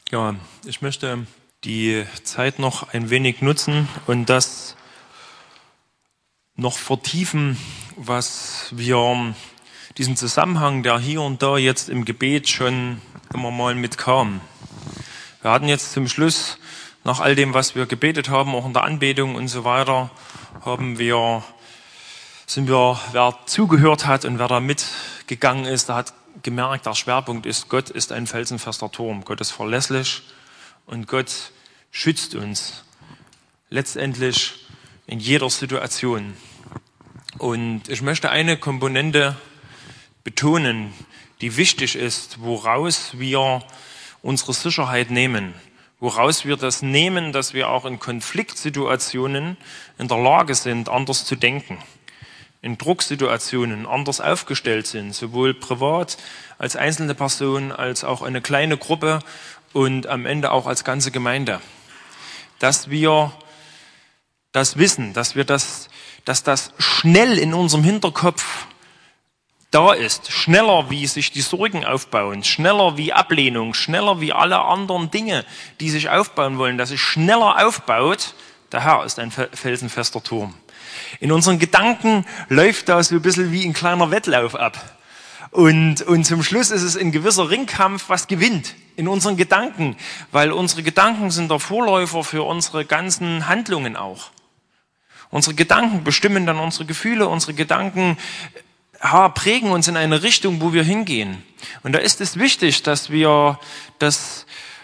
Ja, ich möchte die Zeit noch ein wenig nutzen und das noch vertiefen, was wir, diesen Zusammenhang, der hier und da jetzt im Gebet schon immer mal mitkam. Wir hatten jetzt zum Schluss, nach all dem, was wir gebetet haben, auch in der Anbetung und so weiter, wer zugehört hat und wer da mitgegangen ist, der hat gemerkt, der Schwerpunkt ist, Gott ist ein felsenfester Turm. Gott ist verlässlich und Gott schützt uns letztendlich in jeder Situation. Und ich möchte eine Komponente betonen, die wichtig ist, woraus wir unsere Sicherheit nehmen, woraus wir das nehmen, dass wir auch in Konfliktsituationen in der Lage sind, anders zu denken, in Drucksituationen anders aufgestellt sind, sowohl privat als einzelne Person, als auch eine kleine Gruppe und am Ende auch als ganze Gemeinde. Dass wir das wissen, dass das schnell in unserem Hinterkopf da ist, schneller wie sich die Sorgen aufbauen, schneller wie Ablehnung, schneller wie alle anderen Dinge, die sich aufbauen wollen, dass es schneller aufbaut, der Herr ist ein felsenfester Turm. In unseren Gedanken läuft da so ein bisschen wie ein kleiner Wettlauf ab. Und zum Schluss ist es ein gewisser Ringkampf, was gewinnt in unseren Gedanken, weil unsere Gedanken sind der Vorläufer für unsere ganzen Handlungen auch. Unsere Gedanken bestimmen dann unsere Gefühle, unsere Gedanken prägen uns in eine Richtung, wo wir hingehen. Und da ist es wichtig, dass dass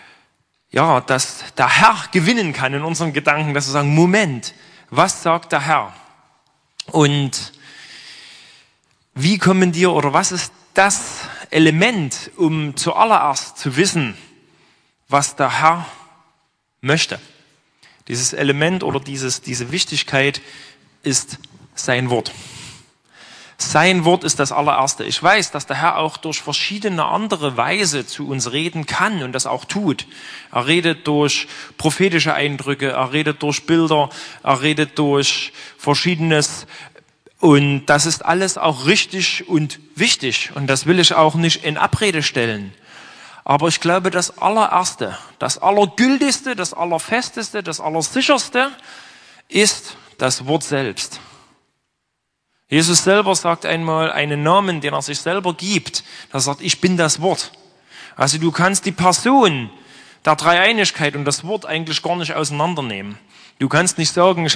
der Herr gewinnen kann in unseren Gedanken, dass wir sagen, Moment, was sagt der Herr? Und wie kommen wir, oder was ist das Element, um zuallererst zu wissen, was der Herr möchte? Dieses Element oder diese Wichtigkeit ist sein Wort. Sein Wort ist das allererste. Ich weiß, dass der Herr auch durch verschiedene andere Weise zu uns reden kann und das auch tut. Er redet durch prophetische Eindrücke, er redet durch Bilder, er redet durch Verschiedenes. Und das ist alles auch richtig und wichtig. Und das will ich auch nicht in Abrede stellen. Aber ich glaube, das allererste, das allergültigste, das allerfesteste, das allersicherste ist das Wort selbst. Jesus selber sagt einmal einen Namen, den er sich selber gibt. Er sagt, ich bin das Wort. Also du kannst die Person der Dreieinigkeit und das Wort eigentlich gar nicht auseinandernehmen. Du kannst nicht sagen,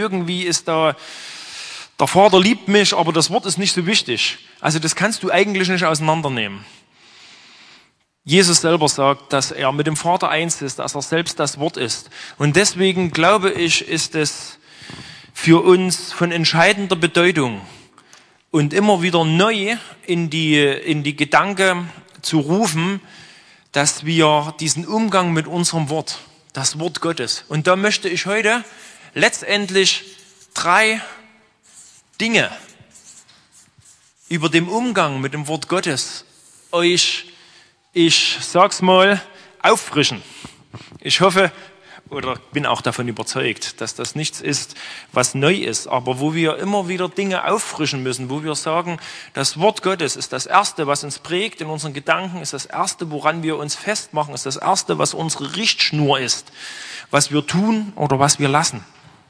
der Vater liebt mich, aber das Wort ist nicht so wichtig. Also das kannst du eigentlich nicht auseinandernehmen. Jesus selber sagt, dass er mit dem Vater eins ist, dass er selbst das Wort ist. Und deswegen glaube ich, ist es für uns von entscheidender Bedeutung und immer wieder neu in die Gedanken zu rufen, dass wir diesen Umgang mit unserem Wort, das Wort Gottes, und da möchte ich heute letztendlich 3 Dinge über den Umgang mit dem Wort Gottes euch, ich sag's mal, auffrischen. Ich hoffe, oder bin auch davon überzeugt, dass das nichts ist, was neu ist, aber wo wir immer wieder Dinge auffrischen müssen, wo wir sagen, das Wort Gottes ist das Erste, was uns prägt in unseren Gedanken, ist das Erste, woran wir uns festmachen, ist das Erste, was unsere Richtschnur ist, was wir tun oder was wir lassen.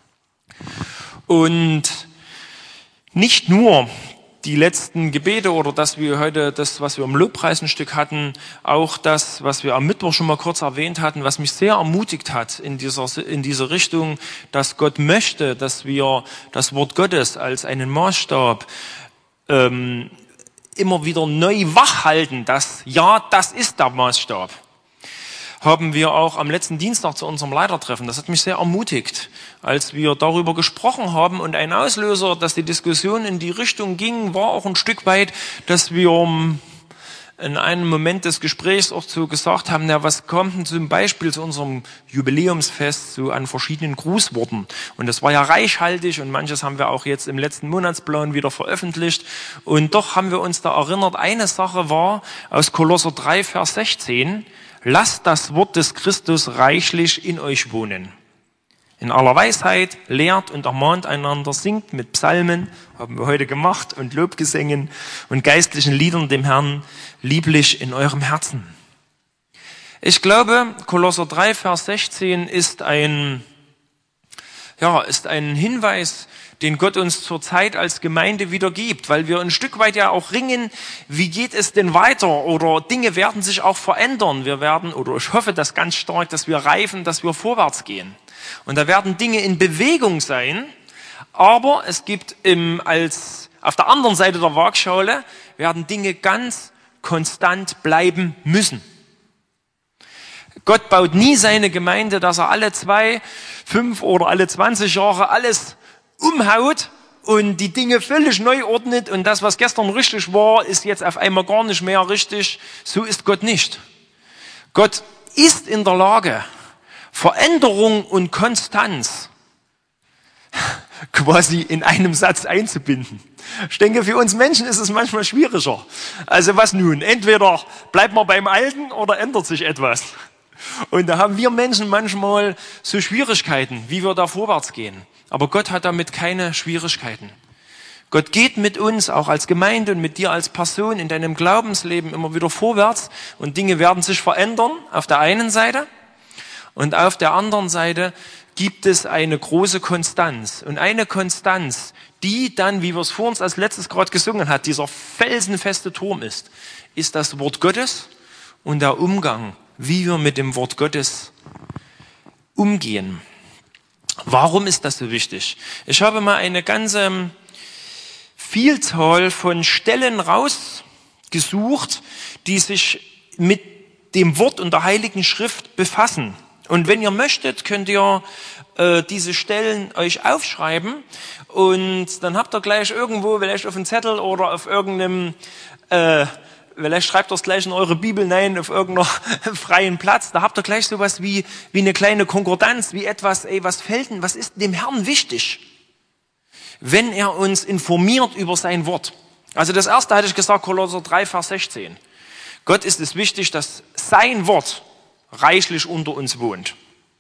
Und nicht nur die letzten Gebete oder dass wir heute das, was wir im Lobpreis ein Stück hatten, auch das, was wir am Mittwoch schon mal kurz erwähnt hatten, was mich sehr ermutigt hat in dieser Richtung, dass Gott möchte, dass wir das Wort Gottes als einen Maßstab immer wieder neu wachhalten, das ist der Maßstab. Haben wir auch am letzten Dienstag zu unserem Leitertreffen. Das hat mich sehr ermutigt, als wir darüber gesprochen haben. Und ein Auslöser, dass die Diskussion in die Richtung ging, war auch ein Stück weit, dass wir in einem Moment des Gesprächs auch so gesagt haben, was kommt denn zum Beispiel zu unserem Jubiläumsfest so an verschiedenen Grußworten? Und das war ja reichhaltig und manches haben wir auch jetzt im letzten Monatsplan wieder veröffentlicht. Und doch haben wir uns da erinnert, eine Sache war aus Kolosser 3, Vers 16, lasst das Wort des Christus reichlich in euch wohnen. In aller Weisheit lehrt und ermahnt einander, singt mit Psalmen, haben wir heute gemacht, und Lobgesängen und geistlichen Liedern dem Herrn lieblich in eurem Herzen. Ich glaube, Kolosser 3, Vers 16 ist ein Hinweis, den Gott uns zurzeit als Gemeinde wieder gibt, weil wir ein Stück weit ja auch ringen, wie geht es denn weiter, oder Dinge werden sich auch verändern. Ich hoffe das ganz stark, dass wir reifen, dass wir vorwärts gehen. Und da werden Dinge in Bewegung sein, aber es gibt auf der anderen Seite der Waagschale werden Dinge ganz konstant bleiben müssen. Gott baut nie seine Gemeinde, dass er alle 2, 5 oder alle 20 Jahre alles umhaut und die Dinge völlig neu ordnet und das, was gestern richtig war, ist jetzt auf einmal gar nicht mehr richtig. So ist Gott nicht. Gott ist in der Lage, Veränderung und Konstanz quasi in einem Satz einzubinden. Ich denke, für uns Menschen ist es manchmal schwieriger. Also was nun? Entweder bleibt man beim Alten oder ändert sich etwas. Und da haben wir Menschen manchmal so Schwierigkeiten, wie wir da vorwärts gehen. Aber Gott hat damit keine Schwierigkeiten. Gott geht mit uns, auch als Gemeinde und mit dir als Person in deinem Glaubensleben immer wieder vorwärts und Dinge werden sich verändern auf der einen Seite und auf der anderen Seite gibt es eine große Konstanz. Und eine Konstanz, die dann, wie wir es vor uns als letztes gerade gesungen hat, dieser felsenfeste Turm ist das Wort Gottes und der Umgang, wie wir mit dem Wort Gottes umgehen. Warum ist das so wichtig? Ich habe mal eine ganze Vielzahl von Stellen rausgesucht, die sich mit dem Wort und der Heiligen Schrift befassen. Und wenn ihr möchtet, könnt ihr diese Stellen euch aufschreiben und dann habt ihr gleich irgendwo, vielleicht auf einem Zettel oder auf irgendeinem, vielleicht schreibt ihr es gleich in eure Bibel, nein, auf irgendeiner freien Platz, da habt ihr gleich sowas wie eine kleine Konkordanz, wie etwas, was fällt denn, was ist dem Herrn wichtig, wenn er uns informiert über sein Wort. Also das erste hatte ich gesagt, Kolosser 3, Vers 16. Gott ist es wichtig, dass sein Wort reichlich unter uns wohnt.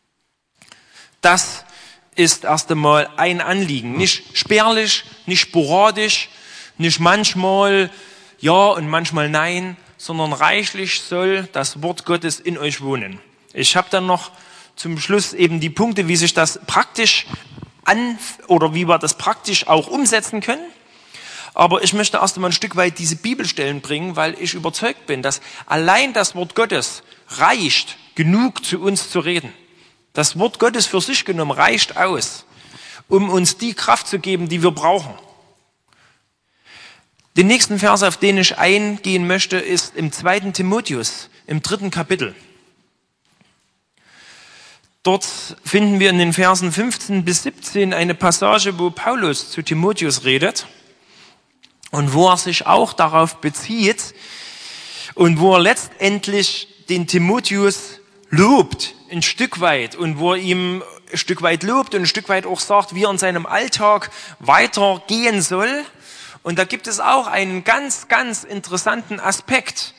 Das ist erst einmal ein Anliegen. Nicht spärlich, nicht sporadisch, nicht manchmal ja und manchmal nein, sondern reichlich soll das Wort Gottes in euch wohnen. Ich habe dann noch zum Schluss eben die Punkte, wie sich das praktisch wie wir das praktisch auch umsetzen können. Aber ich möchte erst einmal ein Stück weit diese Bibelstellen bringen, weil ich überzeugt bin, dass allein das Wort Gottes reicht, genug zu uns zu reden. Das Wort Gottes für sich genommen reicht aus, um uns die Kraft zu geben, die wir brauchen. Den nächsten Vers, auf den ich eingehen möchte, ist im 2. Timotheus, im 3. Kapitel. Dort finden wir in den Versen 15 bis 17 eine Passage, wo Paulus zu Timotheus redet und wo er sich auch darauf bezieht und wo er letztendlich den Timotheus lobt, ein Stück weit, und wo er ihm ein Stück weit lobt und ein Stück weit auch sagt, wie er in seinem Alltag weitergehen soll. Und da gibt es auch einen ganz, ganz interessanten Aspekt,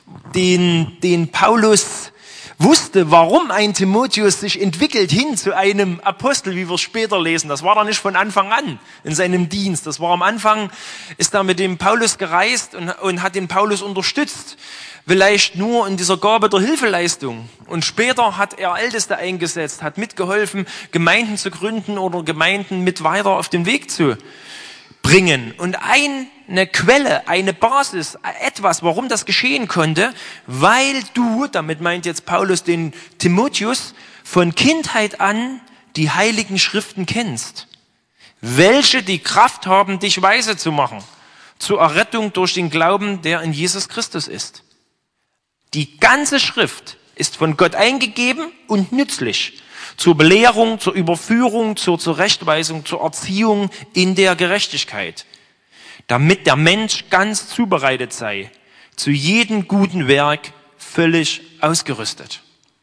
den Paulus wusste, warum ein Timotheus sich entwickelt hin zu einem Apostel, wie wir es später lesen. Das war da nicht von Anfang an in seinem Dienst. Das war am Anfang, ist er mit dem Paulus gereist und hat den Paulus unterstützt. Vielleicht nur in dieser Gabe der Hilfeleistung. Und später hat er Älteste eingesetzt, hat mitgeholfen, Gemeinden zu gründen oder Gemeinden mit weiter auf den Weg zu bringen. Und eine Quelle, eine Basis, etwas, warum das geschehen konnte, weil du, damit meint jetzt Paulus den Timotheus, von Kindheit an die Heiligen Schriften kennst, welche die Kraft haben, dich weise zu machen, zur Errettung durch den Glauben, der in Jesus Christus ist. Die ganze Schrift ist von Gott eingegeben und nützlich zur Belehrung, zur Überführung, zur Zurechtweisung, zur Erziehung in der Gerechtigkeit, damit der Mensch ganz zubereitet sei, zu jedem guten Werk völlig ausgerüstet.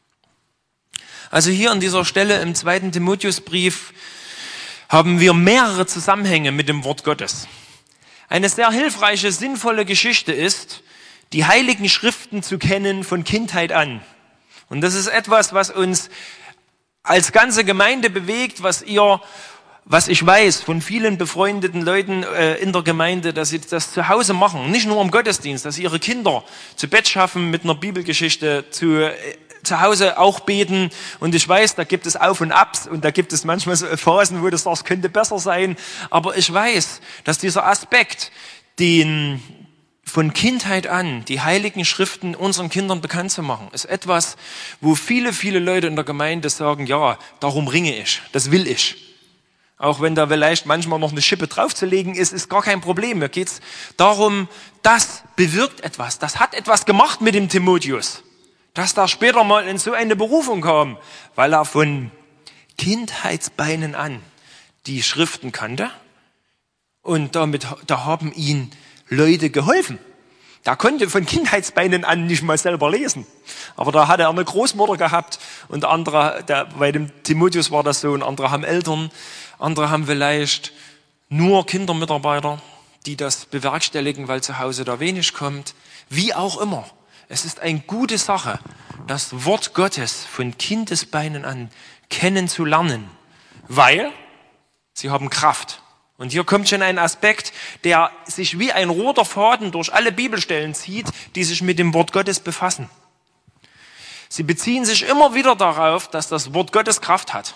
Also hier an dieser Stelle im 2. Timotheusbrief haben wir mehrere Zusammenhänge mit dem Wort Gottes. Eine sehr hilfreiche, sinnvolle Geschichte ist, die Heiligen Schriften zu kennen von Kindheit an. Und das ist etwas, was uns als ganze Gemeinde bewegt, was ich weiß von vielen befreundeten Leuten in der Gemeinde, dass sie das zu Hause machen, nicht nur im Gottesdienst, dass sie ihre Kinder zu Bett schaffen mit einer Bibelgeschichte, zu Hause auch beten und ich weiß, da gibt es Auf und Abs und da gibt es manchmal so Phasen, wo du sagst, könnte besser sein. Aber ich weiß, dass dieser Aspekt, den von Kindheit an die Heiligen Schriften unseren Kindern bekannt zu machen, ist etwas, wo viele, viele Leute in der Gemeinde sagen, ja, darum ringe ich, das will ich. Auch wenn da vielleicht manchmal noch eine Schippe draufzulegen ist gar kein Problem. Mir geht's darum, das bewirkt etwas. Das hat etwas gemacht mit dem Timotheus. Dass da später mal in so eine Berufung kam, weil er von Kindheitsbeinen an die Schriften kannte. Und da haben ihn Leute geholfen. Der konnte von Kindheitsbeinen an nicht mal selber lesen. Aber da hatte er eine Großmutter gehabt und andere, bei dem Timotheus war das so, und andere haben Eltern, andere haben vielleicht nur Kindermitarbeiter, die das bewerkstelligen, weil zu Hause da wenig kommt. Wie auch immer. Es ist eine gute Sache, das Wort Gottes von Kindesbeinen an kennenzulernen, weil sie haben Kraft. Und hier kommt schon ein Aspekt, der sich wie ein roter Faden durch alle Bibelstellen zieht, die sich mit dem Wort Gottes befassen. Sie beziehen sich immer wieder darauf, dass das Wort Gottes Kraft hat.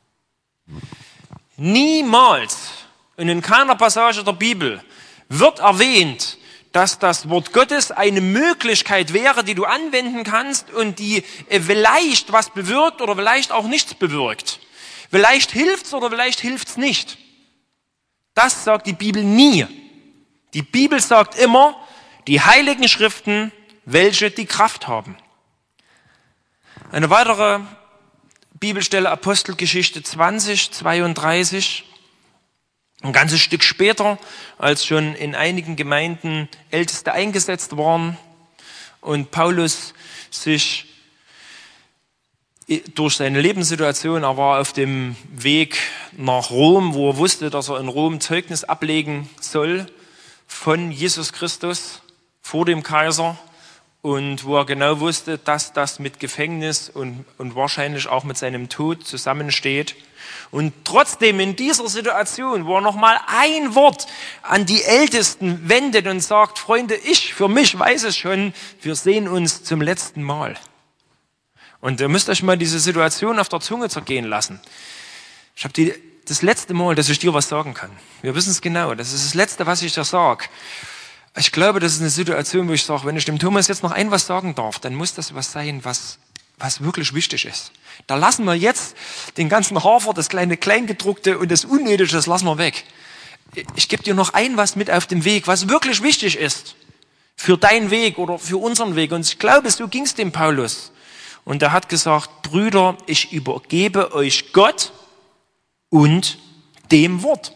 Niemals und in keiner Passage der Bibel wird erwähnt, dass das Wort Gottes eine Möglichkeit wäre, die du anwenden kannst und die vielleicht was bewirkt oder vielleicht auch nichts bewirkt. Vielleicht hilft's oder vielleicht hilft's nicht. Das sagt die Bibel nie. Die Bibel sagt immer, die Heiligen Schriften, welche die Kraft haben. Eine weitere Bibelstelle, Apostelgeschichte 20, 32. Ein ganzes Stück später, als schon in einigen Gemeinden Älteste eingesetzt waren und Paulus sich durch seine Lebenssituation, er war auf dem Weg nach Rom, wo er wusste, dass er in Rom Zeugnis ablegen soll von Jesus Christus vor dem Kaiser und wo er genau wusste, dass das mit Gefängnis und wahrscheinlich auch mit seinem Tod zusammensteht. Und trotzdem in dieser Situation, wo er nochmal ein Wort an die Ältesten wendet und sagt, Freunde, ich für mich weiß es schon, wir sehen uns zum letzten Mal. Und ihr müsst euch mal diese Situation auf der Zunge zergehen lassen. Ich habe das letzte Mal, dass ich dir was sagen kann. Wir wissen es genau, das ist das Letzte, was ich dir sage. Ich glaube, das ist eine Situation, wo ich sage, wenn ich dem Thomas jetzt noch was sagen darf, dann muss das was sein, was wirklich wichtig ist. Da lassen wir jetzt den ganzen Hafer, das kleine Kleingedruckte und das Unnötige, das lassen wir weg. Ich gebe dir noch was mit auf dem Weg, was wirklich wichtig ist für deinen Weg oder für unseren Weg. Und ich glaube, so ging es dem Paulus. Und er hat gesagt, Brüder, ich übergebe euch Gott und dem Wort.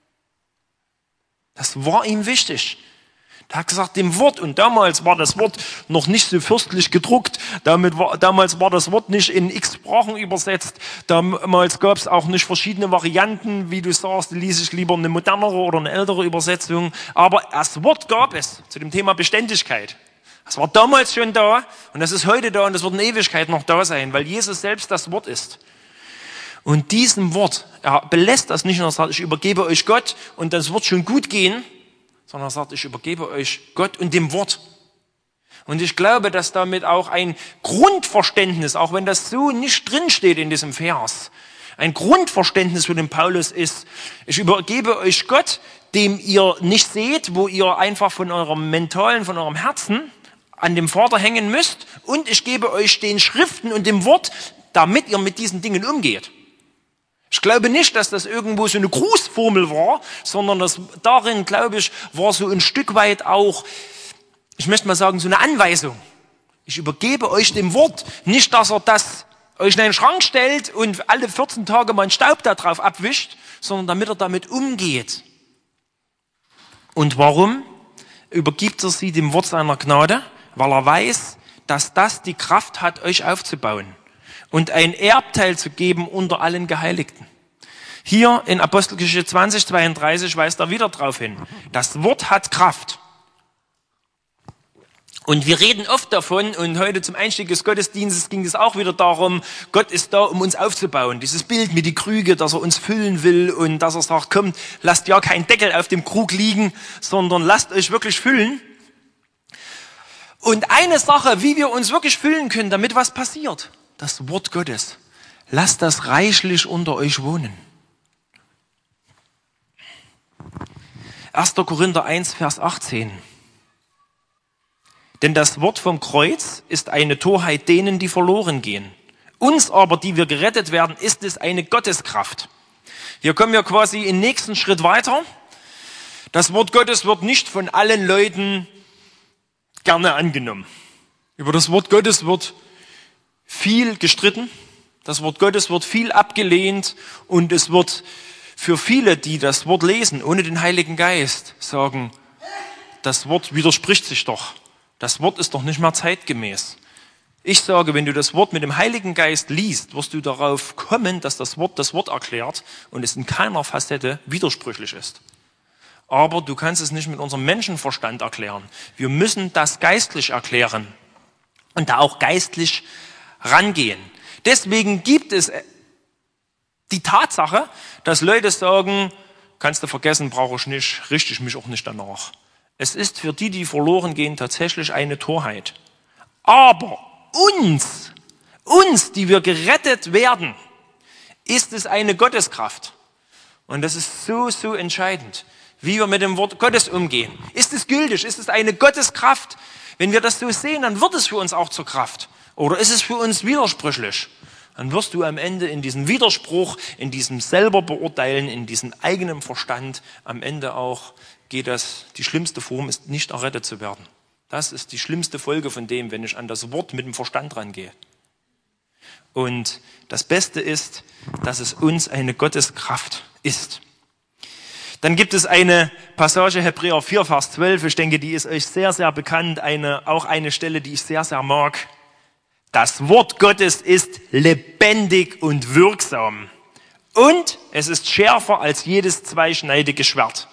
Das war ihm wichtig. Er hat gesagt, dem Wort, und damals war das Wort noch nicht so fürstlich gedruckt, damals war das Wort nicht in x Sprachen übersetzt, damals gab es auch nicht verschiedene Varianten, wie du sagst, ließ ich lieber eine modernere oder eine ältere Übersetzung, aber das Wort gab es zu dem Thema Beständigkeit. Das war damals schon da und das ist heute da und das wird in Ewigkeit noch da sein, weil Jesus selbst das Wort ist. Und diesem Wort, er belässt das nicht, er sagt, ich übergebe euch Gott und das wird schon gut gehen, sondern er sagt, ich übergebe euch Gott und dem Wort. Und ich glaube, dass damit auch ein Grundverständnis, auch wenn das so nicht drinsteht in diesem Vers, ein Grundverständnis für den Paulus ist, ich übergebe euch Gott, dem ihr nicht seht, wo ihr einfach von eurem Mentalen, von eurem Herzen an dem Vater hängen müsst, und ich gebe euch den Schriften und dem Wort, damit ihr mit diesen Dingen umgeht. Ich glaube nicht, dass das irgendwo so eine Grußformel war, sondern das darin, glaube ich, war so ein Stück weit auch, ich möchte mal sagen, so eine Anweisung. Ich übergebe euch dem Wort. Nicht, dass er das euch in einen Schrank stellt und alle 14 Tage mal einen Staub da drauf abwischt, sondern damit er damit umgeht. Und warum übergibt er sie dem Wort seiner Gnade? Weil er weiß, dass das die Kraft hat, euch aufzubauen und ein Erbteil zu geben unter allen Geheiligten. Hier in Apostelgeschichte 20, 32 weist er wieder darauf hin. Das Wort hat Kraft. Und wir reden oft davon, und heute zum Einstieg des Gottesdienstes ging es auch wieder darum, Gott ist da, um uns aufzubauen. Dieses Bild mit die Krüge, dass er uns füllen will und dass er sagt, kommt, lasst ja keinen Deckel auf dem Krug liegen, sondern lasst euch wirklich füllen. Und eine Sache, wie wir uns wirklich füllen können, damit was passiert, das Wort Gottes. Lasst das reichlich unter euch wohnen. 1. Korinther 1, Vers 18. Denn das Wort vom Kreuz ist eine Torheit denen, die verloren gehen. Uns aber, die wir gerettet werden, ist es eine Gotteskraft. Hier kommen wir quasi im nächsten Schritt weiter. Das Wort Gottes wird nicht von allen Leuten gerne angenommen. Über das Wort Gottes wird viel gestritten. Das Wort Gottes wird viel abgelehnt und es wird für viele, die das Wort lesen, ohne den Heiligen Geist, sagen, das Wort widerspricht sich doch. Das Wort ist doch nicht mehr zeitgemäß. Ich sage, wenn du das Wort mit dem Heiligen Geist liest, wirst du darauf kommen, dass das Wort erklärt und es in keiner Facette widersprüchlich ist. Aber du kannst es nicht mit unserem Menschenverstand erklären. Wir müssen das geistlich erklären und da auch geistlich rangehen. Deswegen gibt es die Tatsache, dass Leute sagen, kannst du vergessen, brauche ich nicht, richte ich mich auch nicht danach. Es ist für die, die verloren gehen, tatsächlich eine Torheit. Aber uns, die wir gerettet werden, ist es eine Gotteskraft. Und das ist so entscheidend, wie wir mit dem Wort Gottes umgehen. Ist es gültig? Ist es eine Gotteskraft? Wenn wir das so sehen, dann wird es für uns auch zur Kraft. Oder ist es für uns widersprüchlich? Dann wirst du am Ende in diesem Widerspruch, in diesem selber beurteilen, in diesem eigenen Verstand, am Ende auch die schlimmste Form ist, nicht errettet zu werden. Das ist die schlimmste Folge von dem, wenn ich an das Wort mit dem Verstand rangehe. Und das Beste ist, dass es uns eine Gotteskraft ist. Dann gibt es eine Passage, Hebräer 4, Vers 12. Ich denke, die ist euch sehr, sehr bekannt. Auch eine Stelle, die ich sehr, sehr mag. Das Wort Gottes ist lebendig und wirksam. Und es ist schärfer als jedes zweischneidige Schwert.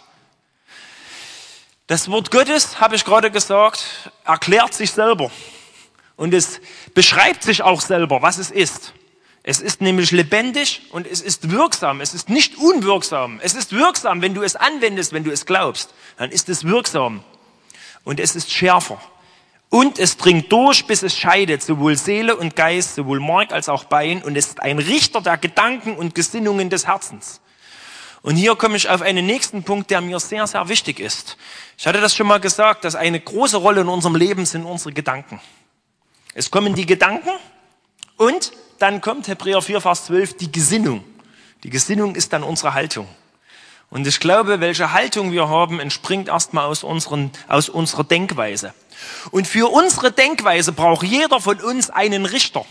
Das Wort Gottes, habe ich gerade gesagt, erklärt sich selber. Und es beschreibt sich auch selber, was es ist. Es ist nämlich lebendig und es ist wirksam. Es ist nicht unwirksam. Es ist wirksam, wenn du es anwendest, wenn du es glaubst. Dann ist es wirksam. Und es ist schärfer. Und es dringt durch, bis es scheidet, sowohl Seele und Geist, sowohl Mark als auch Bein. Und es ist ein Richter der Gedanken und Gesinnungen des Herzens. Und hier komme ich auf einen nächsten Punkt, der mir sehr, sehr wichtig ist. Ich hatte das schon mal gesagt, dass eine große Rolle in unserem Leben sind unsere Gedanken. Es kommen die Gedanken und dann kommt Hebräer 4, Vers 12, die Gesinnung. Die Gesinnung ist dann unsere Haltung. Und ich glaube, welche Haltung wir haben, entspringt erstmal aus unserer Denkweise. Und für unsere Denkweise braucht jeder von uns einen Richter.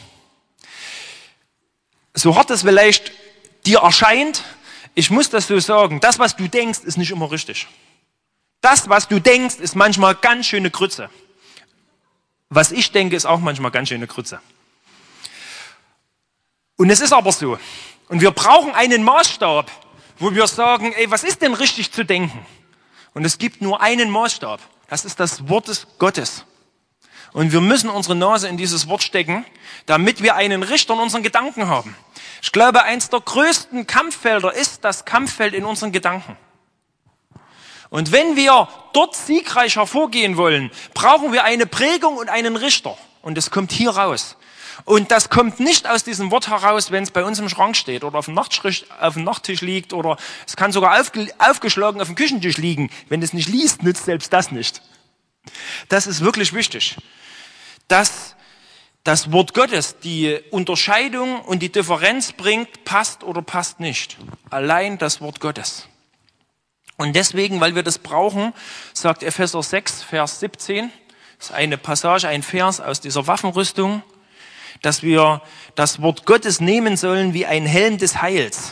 So hart es vielleicht dir erscheint, ich muss das so sagen, das, was du denkst, ist nicht immer richtig. Das, was du denkst, ist manchmal ganz schöne Grütze. Was ich denke, ist auch manchmal ganz schöne Grütze. Und es ist aber so. Und wir brauchen einen Maßstab, wo wir sagen, was ist denn richtig zu denken? Und es gibt nur einen Maßstab. Das ist das Wort Gottes. Und wir müssen unsere Nase in dieses Wort stecken, damit wir einen Richter in unseren Gedanken haben. Ich glaube, eins der größten Kampffelder ist das Kampffeld in unseren Gedanken. Und wenn wir dort siegreich hervorgehen wollen, brauchen wir eine Prägung und einen Richter. Und das kommt hier raus. Und das kommt nicht aus diesem Wort heraus, wenn es bei uns im Schrank steht oder auf dem Nachttisch liegt oder es kann sogar aufgeschlagen auf dem Küchentisch liegen. Wenn es nicht liest, nützt selbst das nicht. Das ist wirklich wichtig, dass das Wort Gottes die Unterscheidung und die Differenz bringt, passt oder passt nicht. Allein das Wort Gottes. Und deswegen, weil wir das brauchen, sagt Epheser 6, Vers 17, das ist eine Passage, ein Vers aus dieser Waffenrüstung, dass wir das Wort Gottes nehmen sollen wie ein Helm des Heils.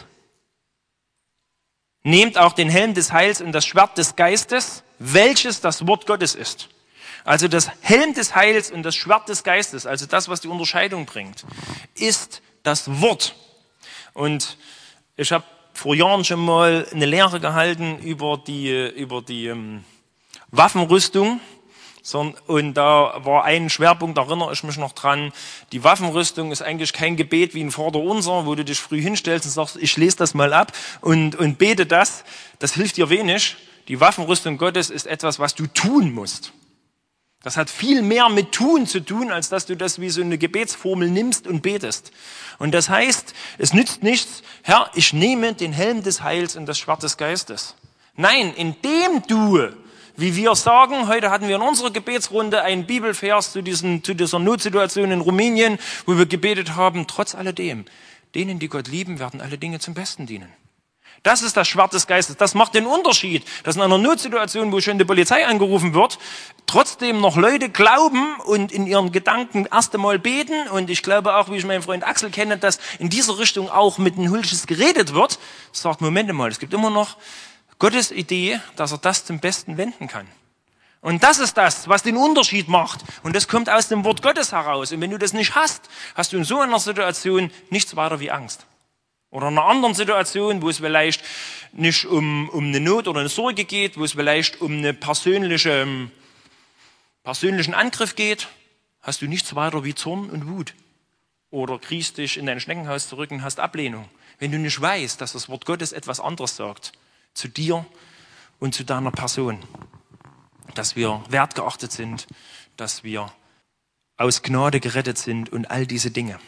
Nehmt auch den Helm des Heils und das Schwert des Geistes, welches das Wort Gottes ist. Also das Helm des Heils und das Schwert des Geistes, also das, was die Unterscheidung bringt, ist das Wort. Und ich habe vor Jahren schon mal eine Lehre gehalten über die Waffenrüstung. Und da war ein Schwerpunkt, da erinnere ich mich noch dran, die Waffenrüstung ist eigentlich kein Gebet wie ein Vaterunser, wo du dich früh hinstellst und sagst, ich lese das mal ab und bete das. Das hilft dir wenig. Die Waffenrüstung Gottes ist etwas, was du tun musst. Das hat viel mehr mit Tun zu tun, als dass du das wie so eine Gebetsformel nimmst und betest. Und das heißt, es nützt nichts, Herr, ich nehme den Helm des Heils und das Schwert des Geistes. Nein, indem du, wie wir sagen, heute hatten wir in unserer Gebetsrunde einen Bibelvers zu dieser Notsituation in Rumänien, wo wir gebetet haben, trotz alledem, denen, die Gott lieben, werden alle Dinge zum Besten dienen. Das ist das Schwert des Geistes. Das macht den Unterschied, dass in einer Notsituation, wo schon die Polizei angerufen wird, trotzdem noch Leute glauben und in ihren Gedanken erst einmal beten. Und ich glaube auch, wie ich meinen Freund Axel kenne, dass in dieser Richtung auch mit den Hulches geredet wird. Sagt, Moment mal, es gibt immer noch Gottes Idee, dass er das zum Besten wenden kann. Und das ist das, was den Unterschied macht. Und das kommt aus dem Wort Gottes heraus. Und wenn du das nicht hast, hast du in so einer Situation nichts weiter wie Angst. Oder in einer anderen Situation, wo es vielleicht nicht um eine Not oder eine Sorge geht, wo es vielleicht um einen persönlichen Angriff geht, hast du nichts weiter wie Zorn und Wut. Oder kriegst dich in dein Schneckenhaus zurück und hast Ablehnung. Wenn du nicht weißt, dass das Wort Gottes etwas anderes sagt, zu dir und zu deiner Person. Dass wir wertgeachtet sind, dass wir aus Gnade gerettet sind und all diese Dinge.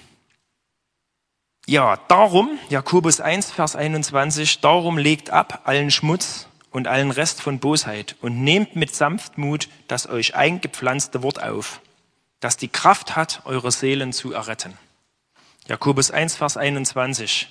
Ja, darum, Jakobus 1, Vers 21, darum legt ab allen Schmutz und allen Rest von Bosheit und nehmt mit Sanftmut das euch eingepflanzte Wort auf, das die Kraft hat, eure Seelen zu erretten. Jakobus 1, Vers 21.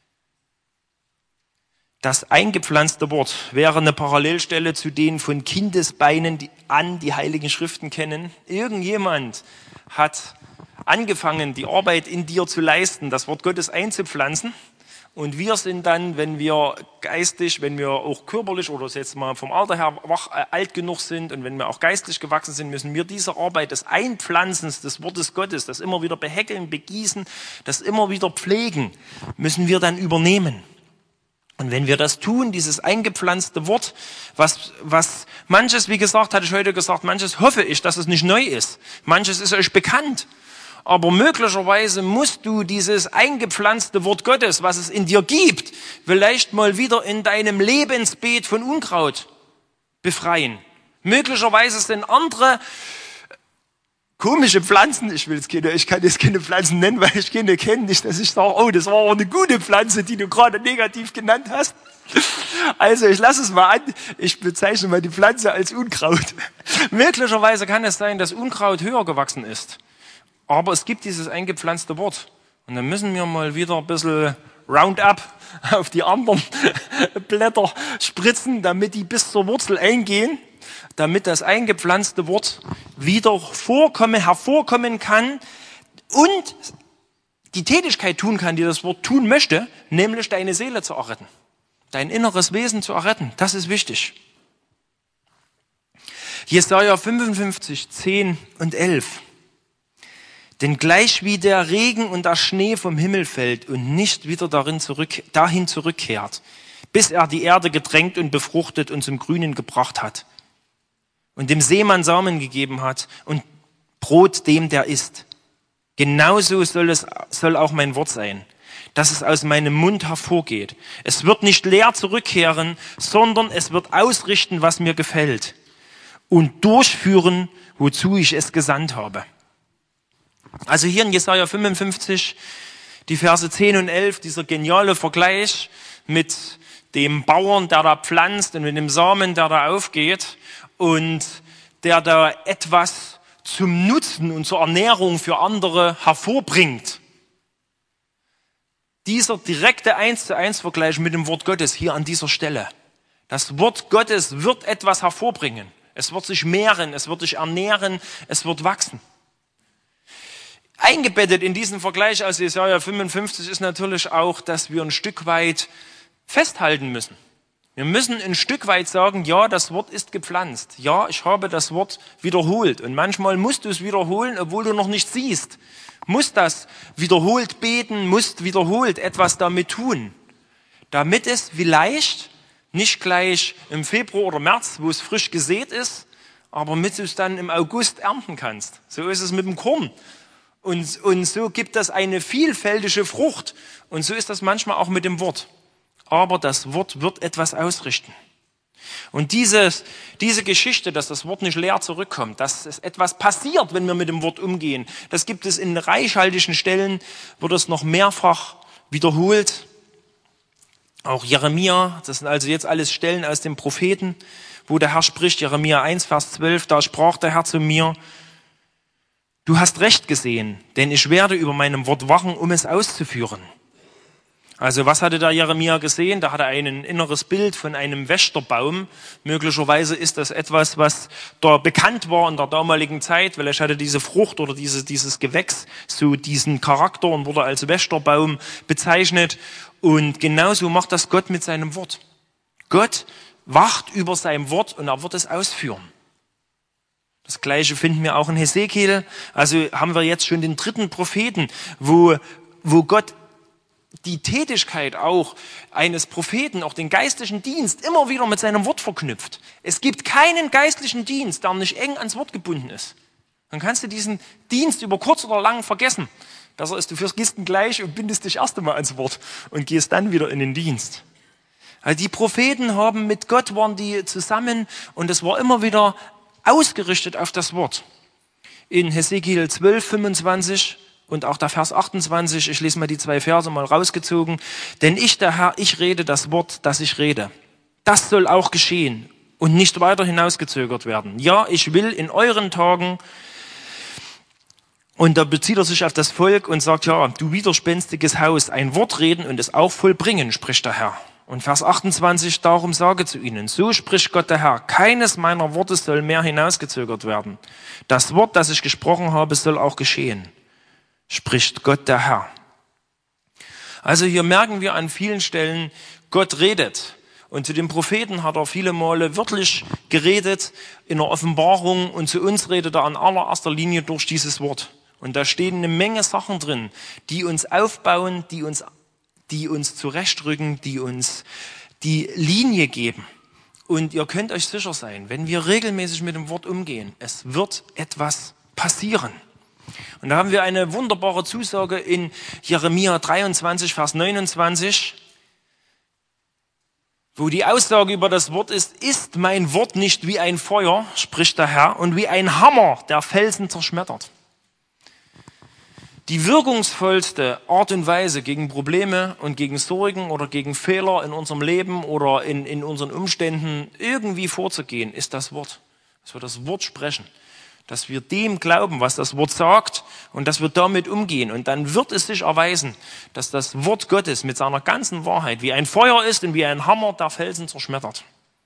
Das eingepflanzte Wort wäre eine Parallelstelle zu denen von Kindesbeinen an die Heiligen Schriften kennen. Irgendjemand hat angefangen, die Arbeit in dir zu leisten, das Wort Gottes einzupflanzen. Und wir sind dann, wenn wir geistig, wenn wir auch körperlich oder jetzt mal vom Alter her alt genug sind und wenn wir auch geistlich gewachsen sind, müssen wir diese Arbeit des Einpflanzens des Wortes Gottes, das immer wieder behäkeln, begießen, das immer wieder pflegen, müssen wir dann übernehmen. Und wenn wir das tun, dieses eingepflanzte Wort, was manches, wie gesagt, hatte ich heute gesagt, manches hoffe ich, dass es nicht neu ist. Manches ist euch bekannt. Aber möglicherweise musst du dieses eingepflanzte Wort Gottes, was es in dir gibt, vielleicht mal wieder in deinem Lebensbeet von Unkraut befreien. Möglicherweise sind andere komische Pflanzen, ich kann jetzt keine Pflanzen nennen, weil ich keine kenne, nicht, dass ich sage, oh, das war aber eine gute Pflanze, die du gerade negativ genannt hast. Also ich lasse es mal an, ich bezeichne mal die Pflanze als Unkraut. Möglicherweise kann es sein, dass Unkraut höher gewachsen ist. Aber es gibt dieses eingepflanzte Wort. Und dann müssen wir mal wieder ein bisschen Roundup auf die anderen Blätter spritzen, damit die bis zur Wurzel eingehen, damit das eingepflanzte Wort wieder hervorkommen kann und die Tätigkeit tun kann, die das Wort tun möchte, nämlich deine Seele zu erretten, dein inneres Wesen zu erretten. Das ist wichtig. Jesaja 55, 10 und 11. Denn gleich wie der Regen und der Schnee vom Himmel fällt und nicht wieder dahin zurückkehrt, bis er die Erde gedrängt und befruchtet und zum Grünen gebracht hat und dem Seemann Samen gegeben hat und Brot dem, der isst. Genauso soll auch mein Wort sein, dass es aus meinem Mund hervorgeht. Es wird nicht leer zurückkehren, sondern es wird ausrichten, was mir gefällt und durchführen, wozu ich es gesandt habe. Also hier in Jesaja 55, die Verse 10 und 11, dieser geniale Vergleich mit dem Bauern, der da pflanzt und mit dem Samen, der da aufgeht und der da etwas zum Nutzen und zur Ernährung für andere hervorbringt. Dieser direkte 1:1 Vergleich mit dem Wort Gottes hier an dieser Stelle. Das Wort Gottes wird etwas hervorbringen. Es wird sich mehren, es wird sich ernähren, es wird wachsen. Eingebettet in diesen Vergleich aus Jesaja 55 ist natürlich auch, dass wir ein Stück weit festhalten müssen. Wir müssen ein Stück weit sagen, ja, das Wort ist gepflanzt. Ja, ich habe das Wort wiederholt. Und manchmal musst du es wiederholen, obwohl du noch nicht siehst. Musst das wiederholt beten, musst wiederholt etwas damit tun. Damit es vielleicht nicht gleich im Februar oder März, wo es frisch gesät ist, aber damit du es dann im August ernten kannst. So ist es mit dem Korn. Und so gibt das eine vielfältige Frucht. Und so ist das manchmal auch mit dem Wort. Aber das Wort wird etwas ausrichten. Und diese Geschichte, dass das Wort nicht leer zurückkommt, dass es etwas passiert, wenn wir mit dem Wort umgehen, das gibt es in reichhaltigen Stellen, wird es noch mehrfach wiederholt. Auch Jeremia, das sind also jetzt alles Stellen aus dem Propheten, wo der Herr spricht, Jeremia 1, Vers 12, da sprach der Herr zu mir, du hast recht gesehen, denn ich werde über meinem Wort wachen, um es auszuführen. Also was hatte da Jeremia gesehen? Da hat er ein inneres Bild von einem Wächterbaum. Möglicherweise ist das etwas, was da bekannt war in der damaligen Zeit. Vielleicht hatte diese Frucht oder dieses Gewächs so diesen Charakter und wurde als Wächterbaum bezeichnet. Und genauso macht das Gott mit seinem Wort. Gott wacht über sein Wort und er wird es ausführen. Das Gleiche finden wir auch in Hesekiel. Also haben wir jetzt schon den dritten Propheten, wo Gott die Tätigkeit auch eines Propheten, auch den geistlichen Dienst, immer wieder mit seinem Wort verknüpft. Es gibt keinen geistlichen Dienst, der nicht eng ans Wort gebunden ist. Dann kannst du diesen Dienst über kurz oder lang vergessen. Besser ist, du vergisst ihn gleich und bindest dich erst einmal ans Wort und gehst dann wieder in den Dienst. Also die Propheten haben mit Gott, waren die zusammen und es war immer wieder ausgerichtet auf das Wort. In Hesekiel 12, 25 und auch der Vers 28, ich lese mal die 2 Verse mal rausgezogen. Denn ich, der Herr, ich rede das Wort, das ich rede. Das soll auch geschehen und nicht weiter hinausgezögert werden. Ja, ich will in euren Tagen, und da bezieht er sich auf das Volk und sagt, ja, du widerspenstiges Haus, ein Wort reden und es auch vollbringen, spricht der Herr. Und Vers 28, darum sage zu ihnen, so spricht Gott der Herr, keines meiner Worte soll mehr hinausgezögert werden. Das Wort, das ich gesprochen habe, soll auch geschehen, spricht Gott der Herr. Also hier merken wir an vielen Stellen, Gott redet. Und zu den Propheten hat er viele Male wörtlich geredet in der Offenbarung und zu uns redet er in allererster Linie durch dieses Wort. Und da stehen eine Menge Sachen drin, die uns aufbauen, die uns zurechtrücken, die uns die Linie geben. Und ihr könnt euch sicher sein, wenn wir regelmäßig mit dem Wort umgehen, es wird etwas passieren. Und da haben wir eine wunderbare Zusage in Jeremia 23, Vers 29, wo die Aussage über das Wort ist mein Wort nicht wie ein Feuer, spricht der Herr, und wie ein Hammer, der Felsen zerschmettert. Die wirkungsvollste Art und Weise, gegen Probleme und gegen Sorgen oder gegen Fehler in unserem Leben oder in unseren Umständen irgendwie vorzugehen, ist das Wort. Dass wir das Wort sprechen. Dass wir dem glauben, was das Wort sagt und dass wir damit umgehen. Und dann wird es sich erweisen, dass das Wort Gottes mit seiner ganzen Wahrheit wie ein Feuer ist und wie ein Hammer der Felsen zerschmettert.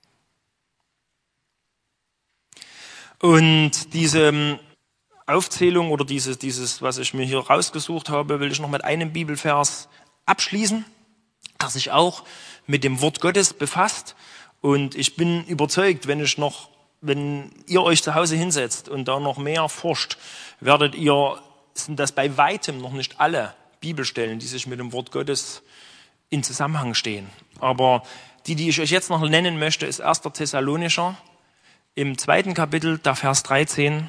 Und diese Aufzählung oder dieses, was ich mir hier rausgesucht habe, will ich noch mit einem Bibelvers abschließen, das sich auch mit dem Wort Gottes befasst. Und ich bin überzeugt, wenn ihr euch zu Hause hinsetzt und da noch mehr forscht, sind das bei weitem noch nicht alle Bibelstellen, die sich mit dem Wort Gottes in Zusammenhang stehen. Aber die ich euch jetzt noch nennen möchte, ist 1. Thessalonicher im 2. Kapitel, der Vers 13.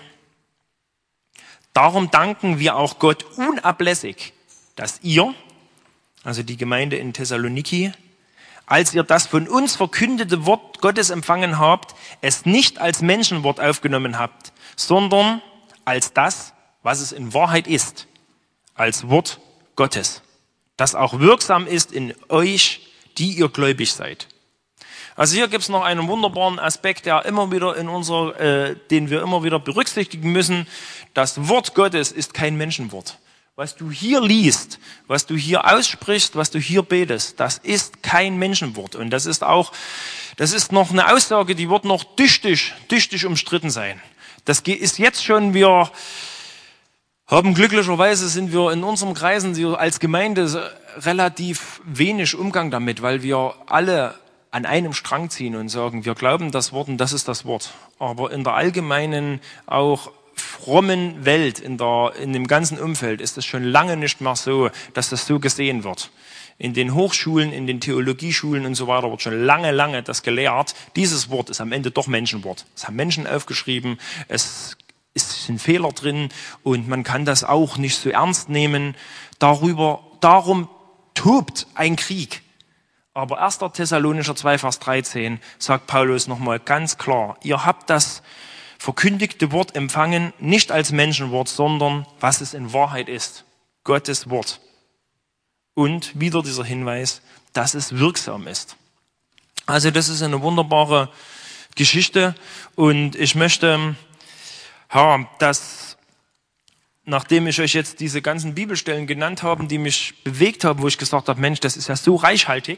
Darum danken wir auch Gott unablässig, dass ihr, also die Gemeinde in Thessaloniki, als ihr das von uns verkündete Wort Gottes empfangen habt, es nicht als Menschenwort aufgenommen habt, sondern als das, was es in Wahrheit ist, als Wort Gottes, das auch wirksam ist in euch, die ihr gläubig seid. Also hier gibt es noch einen wunderbaren Aspekt, der immer wieder den wir immer wieder berücksichtigen müssen. Das Wort Gottes ist kein Menschenwort. Was du hier liest, was du hier aussprichst, was du hier betest, das ist kein Menschenwort. Und das ist noch eine Aussage, die wird noch tüchtig umstritten sein. Das ist jetzt schon, glücklicherweise sind wir in unseren Kreisen als Gemeinde relativ wenig Umgang damit, weil wir alle an einem Strang ziehen und sagen, wir glauben das Wort und das ist das Wort. Aber in der allgemeinen, auch frommen Welt, in dem ganzen Umfeld ist es schon lange nicht mehr so, dass das so gesehen wird. In den Hochschulen, in den Theologieschulen und so weiter wird schon lange das gelehrt. Dieses Wort ist am Ende doch Menschenwort. Es haben Menschen aufgeschrieben, es sind Fehler drin und man kann das auch nicht so ernst nehmen. Darum tobt ein Krieg. Aber 1. Thessalonicher 2, Vers 13 sagt Paulus nochmal ganz klar, ihr habt das verkündigte Wort empfangen, nicht als Menschenwort, sondern was es in Wahrheit ist, Gottes Wort. Und wieder dieser Hinweis, dass es wirksam ist. Also das ist eine wunderbare Geschichte und ich möchte, dass nachdem ich euch jetzt diese ganzen Bibelstellen genannt habe, die mich bewegt haben, wo ich gesagt habe, Mensch, das ist ja so reichhaltig.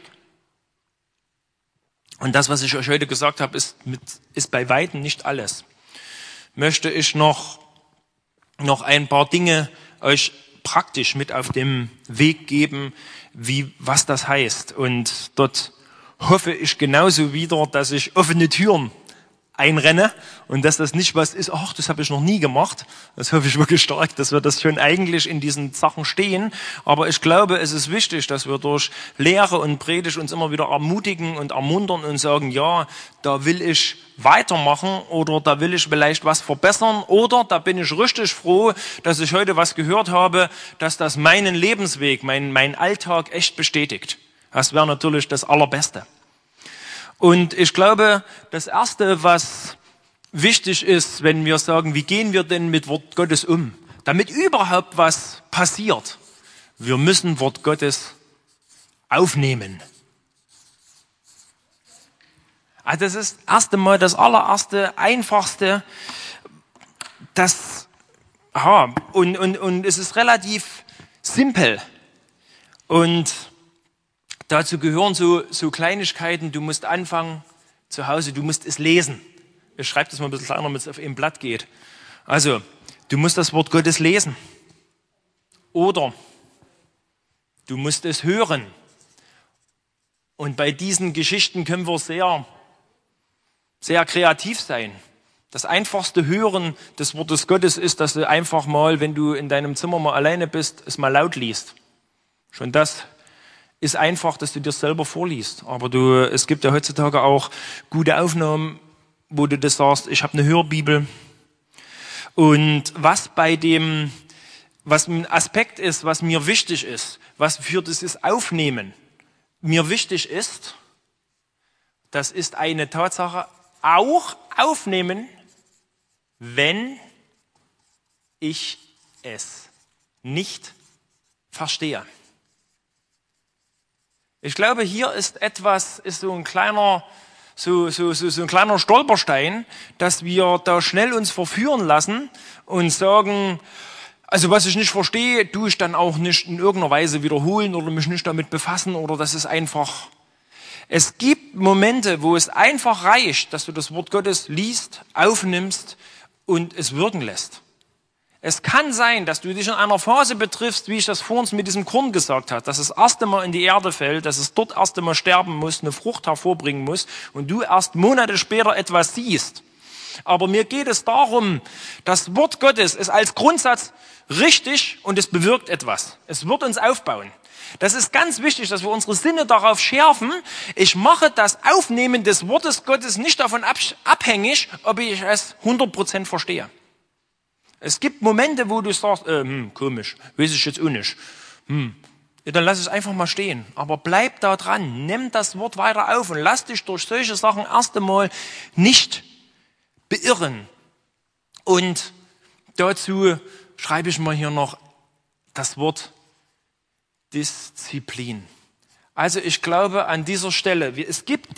Und das, was ich euch heute gesagt habe, ist bei Weitem nicht alles. Möchte ich noch ein paar Dinge euch praktisch mit auf dem Weg geben, was das heißt. Und dort hoffe ich genauso wieder, dass ich offene Türen einrenne und dass das nicht was ist, ach, das habe ich noch nie gemacht. Das hoffe ich wirklich stark, dass wir das schon eigentlich in diesen Sachen stehen. Aber ich glaube, es ist wichtig, dass wir durch Lehre und Predigt uns immer wieder ermutigen und ermuntern und sagen, ja, da will ich weitermachen oder da will ich vielleicht was verbessern oder da bin ich richtig froh, dass ich heute was gehört habe, dass das meinen Lebensweg, mein Alltag echt bestätigt. Das wäre natürlich das Allerbeste. Und ich glaube, das Erste, was wichtig ist, wenn wir sagen, wie gehen wir denn mit Wort Gottes um, damit überhaupt was passiert, wir müssen Wort Gottes aufnehmen. Also das ist das erste Mal, das allererste, einfachste, und es ist relativ simpel. Und dazu gehören so Kleinigkeiten, du musst anfangen zu Hause, du musst es lesen. Ich schreibe das mal ein bisschen kleiner, damit es auf ein Blatt geht. Also, du musst das Wort Gottes lesen. Oder du musst es hören. Und bei diesen Geschichten können wir sehr, sehr kreativ sein. Das einfachste Hören des Wortes Gottes ist, dass du einfach mal, wenn du in deinem Zimmer mal alleine bist, es mal laut liest. Schon das ist einfach, dass du dir selber vorliest. Aber es gibt ja heutzutage auch gute Aufnahmen, wo du das sagst, ich habe eine Hörbibel. Und was ein Aspekt ist, was mir wichtig ist, was für dieses Aufnehmen mir wichtig ist, das ist eine Tatsache, auch aufnehmen, wenn ich es nicht verstehe. Ich glaube, hier ist so ein kleiner Stolperstein, dass wir da schnell uns verführen lassen und sagen, also was ich nicht verstehe, tue ich dann auch nicht in irgendeiner Weise wiederholen oder mich nicht damit befassen oder das ist einfach. Es gibt Momente, wo es einfach reicht, dass du das Wort Gottes liest, aufnimmst und es wirken lässt. Es kann sein, dass du dich in einer Phase betriffst, wie ich das vorhin mit diesem Korn gesagt habe, dass es erst einmal in die Erde fällt, dass es dort erst einmal sterben muss, eine Frucht hervorbringen muss und du erst Monate später etwas siehst. Aber mir geht es darum, das Wort Gottes ist als Grundsatz richtig und es bewirkt etwas. Es wird uns aufbauen. Das ist ganz wichtig, dass wir unsere Sinne darauf schärfen. Ich mache das Aufnehmen des Wortes Gottes nicht davon abhängig, ob ich es 100% verstehe. Es gibt Momente, wo du sagst, komisch, weiß ich jetzt auch nicht. Ja, dann lass es einfach mal stehen. Aber bleib da dran, nimm das Wort weiter auf und lass dich durch solche Sachen erst einmal nicht beirren. Und dazu schreibe ich mal hier noch das Wort Disziplin. Also ich glaube an dieser Stelle, es gibt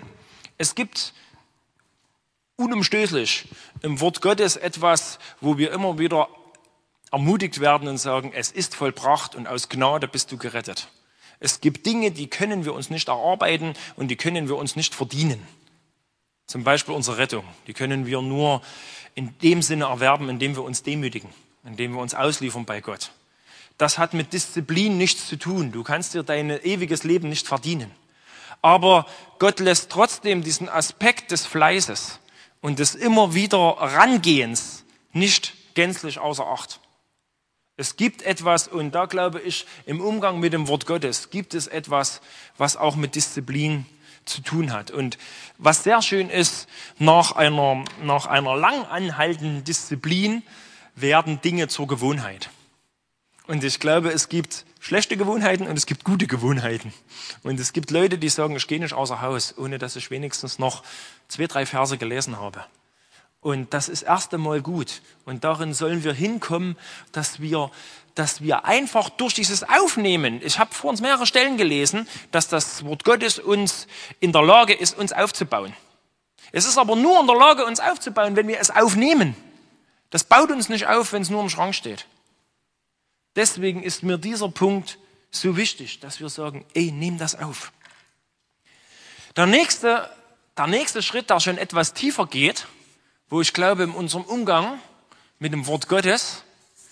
unumstößlich im Wort Gottes etwas, wo wir immer wieder ermutigt werden und sagen, es ist vollbracht und aus Gnade bist du gerettet. Es gibt Dinge, die können wir uns nicht erarbeiten und die können wir uns nicht verdienen. Zum Beispiel unsere Rettung. Die können wir nur in dem Sinne erwerben, indem wir uns demütigen, indem wir uns ausliefern bei Gott. Das hat mit Disziplin nichts zu tun. Du kannst dir dein ewiges Leben nicht verdienen. Aber Gott lässt trotzdem diesen Aspekt des Fleißes und des immer wieder Rangehens nicht gänzlich außer Acht. Es gibt etwas, und da glaube ich, im Umgang mit dem Wort Gottes gibt es etwas, was auch mit Disziplin zu tun hat. Und was sehr schön ist, nach einer lang anhaltenden Disziplin werden Dinge zur Gewohnheit. Und ich glaube, es gibt schlechte Gewohnheiten und es gibt gute Gewohnheiten. Und es gibt Leute, die sagen, ich gehe nicht außer Haus, ohne dass ich wenigstens noch 2, 3 Verse gelesen habe. Und das ist erst einmal gut. Und darin sollen wir hinkommen, dass wir einfach durch dieses Aufnehmen, ich habe vor uns mehrere Stellen gelesen, dass das Wort Gottes uns in der Lage ist, uns aufzubauen. Es ist aber nur in der Lage, uns aufzubauen, wenn wir es aufnehmen. Das baut uns nicht auf, wenn es nur im Schrank steht. Deswegen ist mir dieser Punkt so wichtig, dass wir sagen, nehm das auf. Der nächste Schritt, der schon etwas tiefer geht, wo ich glaube, in unserem Umgang mit dem Wort Gottes,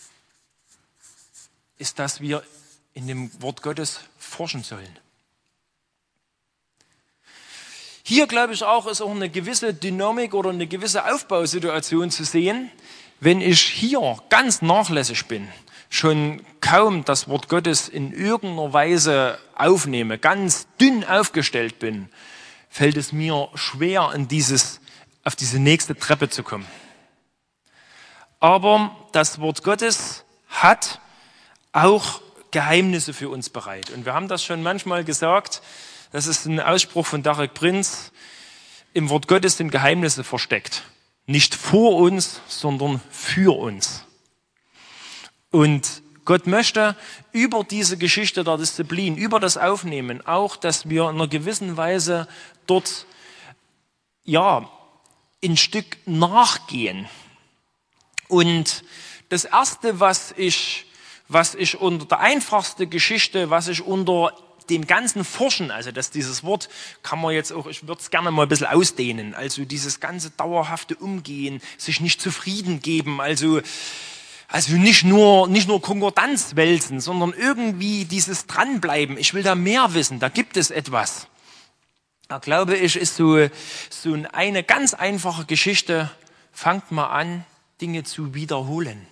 ist, dass wir in dem Wort Gottes forschen sollen. Hier, glaube ich, ist auch eine gewisse Dynamik oder eine gewisse Aufbausituation zu sehen, wenn ich hier ganz nachlässig bin, schon kaum das Wort Gottes in irgendeiner Weise aufnehme, ganz dünn aufgestellt bin, fällt es mir schwer, auf diese nächste Treppe zu kommen. Aber das Wort Gottes hat auch Geheimnisse für uns bereit. Und wir haben das schon manchmal gesagt, das ist ein Ausspruch von Derek Prinz, im Wort Gottes sind Geheimnisse versteckt. Nicht vor uns, sondern für uns. Und Gott möchte über diese Geschichte der Disziplin, über das Aufnehmen auch, dass wir in einer gewissen Weise dort, ein Stück nachgehen. Und das Erste, was ich unter der einfachste Geschichte, was ich unter dem ganzen Forschen, also dass dieses Wort kann man jetzt auch, ich würde es gerne mal ein bisschen ausdehnen, also dieses ganze dauerhafte Umgehen, sich nicht zufrieden geben, also nicht nur Konkordanz wälzen, sondern irgendwie dieses Dranbleiben, ich will da mehr wissen, da gibt es etwas. Da glaube ich, ist so eine ganz einfache Geschichte, fangt mal an, Dinge zu wiederholen.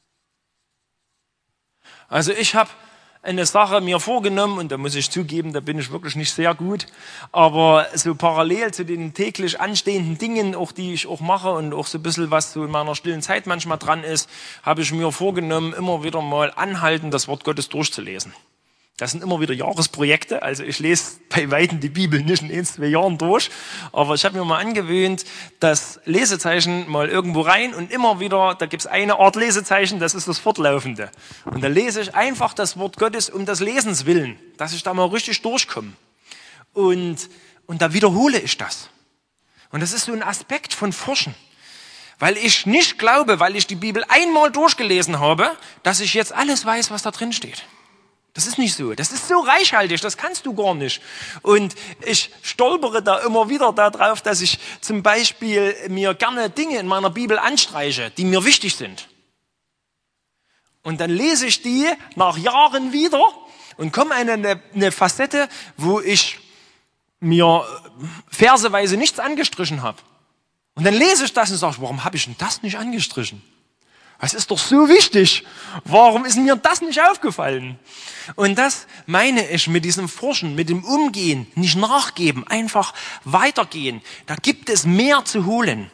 Also ich habe eine Sache mir vorgenommen und da muss ich zugeben, da bin ich wirklich nicht sehr gut, aber so parallel zu den täglich anstehenden Dingen, auch die ich auch mache und auch so ein bisschen was so in meiner stillen Zeit manchmal dran ist, habe ich mir vorgenommen, immer wieder mal anhalten, das Wort Gottes durchzulesen. Das sind immer wieder Jahresprojekte, also ich lese bei Weitem die Bibel nicht in 1, 2 Jahren durch, aber ich habe mir mal angewöhnt, das Lesezeichen mal irgendwo rein und immer wieder, da gibt es eine Art Lesezeichen, das ist das Fortlaufende. Und da lese ich einfach das Wort Gottes um des Lesens willen, dass ich da mal richtig durchkomme. Und da wiederhole ich das. Und das ist so ein Aspekt von Forschen. Weil ich nicht glaube, weil ich die Bibel einmal durchgelesen habe, dass ich jetzt alles weiß, was da drin steht. Das ist nicht so. Das ist so reichhaltig, das kannst du gar nicht. Und ich stolpere da immer wieder darauf, dass ich zum Beispiel mir gerne Dinge in meiner Bibel anstreiche, die mir wichtig sind. Und dann lese ich die nach Jahren wieder und komme in eine Facette, wo ich mir verseweise nichts angestrichen habe. Und dann lese ich das und sage, warum habe ich denn das nicht angestrichen? Das ist doch so wichtig. Warum ist mir das nicht aufgefallen? Und das meine ich mit diesem Forschen, mit dem Umgehen, nicht nachgeben, einfach weitergehen. Da gibt es mehr zu holen.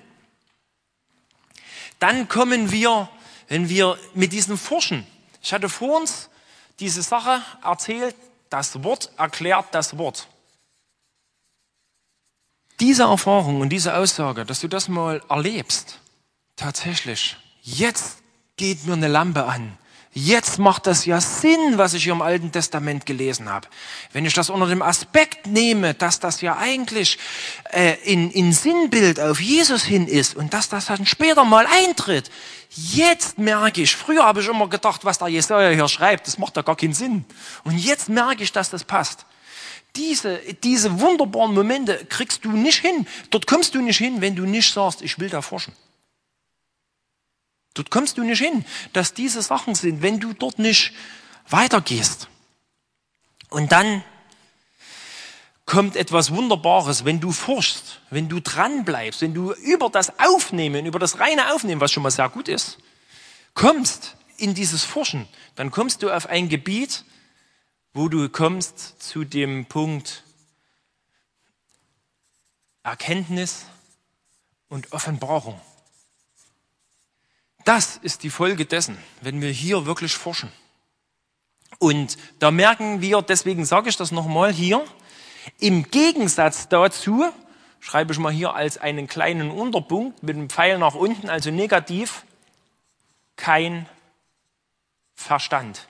Dann kommen wir, wenn wir mit diesem Forschen, ich hatte vor uns diese Sache erzählt, das Wort erklärt das Wort. Diese Erfahrung und diese Aussage, dass du das mal erlebst, tatsächlich, jetzt geht mir eine Lampe an. Jetzt macht das ja Sinn, was ich hier im Alten Testament gelesen habe. Wenn ich das unter dem Aspekt nehme, dass das ja eigentlich in Sinnbild auf Jesus hin ist und dass das dann später mal eintritt. Jetzt merke ich, früher habe ich immer gedacht, was der Jesaja hier schreibt, das macht ja gar keinen Sinn. Und jetzt merke ich, dass das passt. Diese wunderbaren Momente kriegst du nicht hin. Dort kommst du nicht hin, wenn du nicht sagst, ich will da forschen. Dort kommst du nicht hin, dass diese Sachen sind, wenn du dort nicht weitergehst. Und dann kommt etwas Wunderbares, wenn du forschst, wenn du dran bleibst, wenn du über das reine Aufnehmen, was schon mal sehr gut ist, kommst in dieses Forschen, dann kommst du auf ein Gebiet, wo du kommst zu dem Punkt Erkenntnis und Offenbarung. Das ist die Folge dessen, wenn wir hier wirklich forschen. Und da merken wir, deswegen sage ich das nochmal hier, im Gegensatz dazu, schreibe ich mal hier als einen kleinen Unterpunkt mit dem Pfeil nach unten, also negativ, kein Verstand.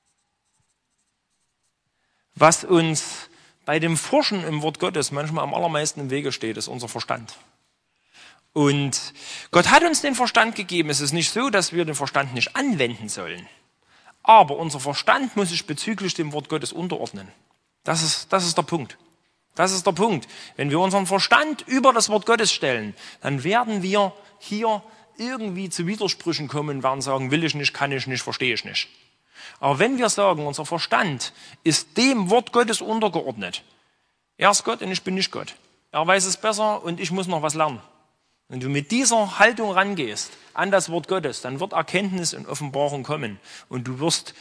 Was uns bei dem Forschen im Wort Gottes manchmal am allermeisten im Wege steht, ist unser Verstand. Und Gott hat uns den Verstand gegeben. Es ist nicht so, dass wir den Verstand nicht anwenden sollen. Aber unser Verstand muss sich bezüglich dem Wort Gottes unterordnen. Das ist der Punkt. Das ist der Punkt. Wenn wir unseren Verstand über das Wort Gottes stellen, dann werden wir hier irgendwie zu Widersprüchen kommen und werden sagen, will ich nicht, kann ich nicht, verstehe ich nicht. Aber wenn wir sagen, unser Verstand ist dem Wort Gottes untergeordnet, er ist Gott und ich bin nicht Gott. Er weiß es besser und ich muss noch was lernen. Wenn du mit dieser Haltung rangehst an das Wort Gottes, dann wird Erkenntnis und Offenbarung kommen. Und du wirst,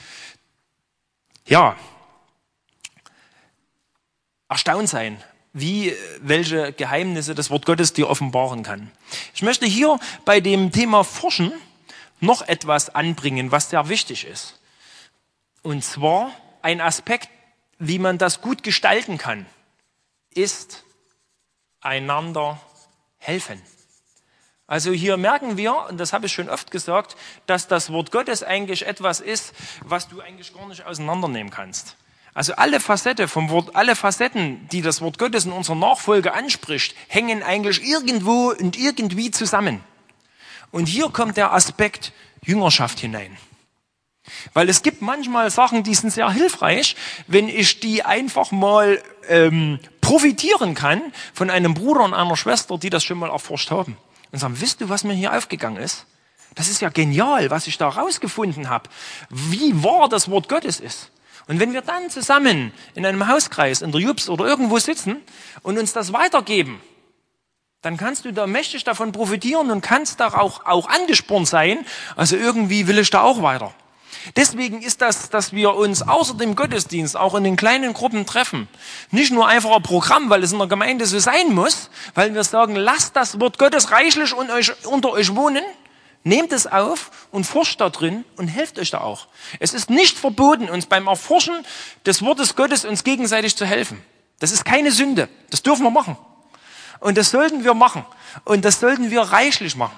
erstaunt sein, welche Geheimnisse das Wort Gottes dir offenbaren kann. Ich möchte hier bei dem Thema Forschen noch etwas anbringen, was sehr wichtig ist. Und zwar ein Aspekt, wie man das gut gestalten kann, ist einander helfen. Also hier merken wir, und das habe ich schon oft gesagt, dass das Wort Gottes eigentlich etwas ist, was du eigentlich gar nicht auseinandernehmen kannst. Also alle Facetten, die das Wort Gottes in unserer Nachfolge anspricht, hängen eigentlich irgendwo und irgendwie zusammen. Und hier kommt der Aspekt Jüngerschaft hinein. Weil es gibt manchmal Sachen, die sind sehr hilfreich, wenn ich die einfach mal profitieren kann von einem Bruder und einer Schwester, die das schon mal erforscht haben. Und sagen, wisst du, was mir hier aufgegangen ist? Das ist ja genial, was ich da rausgefunden habe, wie wahr das Wort Gottes ist. Und wenn wir dann zusammen in einem Hauskreis, in der Jups oder irgendwo sitzen und uns das weitergeben, dann kannst du da mächtig davon profitieren und kannst da auch angespornt sein. Also irgendwie will ich da auch weiter. Deswegen ist das, dass wir uns außer dem Gottesdienst auch in den kleinen Gruppen treffen, nicht nur einfach ein Programm, weil es in der Gemeinde so sein muss, weil wir sagen, lasst das Wort Gottes reichlich unter euch wohnen, nehmt es auf und forscht da drin und helft euch da auch. Es ist nicht verboten, uns beim Erforschen des Wortes Gottes uns gegenseitig zu helfen. Das ist keine Sünde. Das dürfen wir machen. Und das sollten wir machen. Und das sollten wir reichlich machen.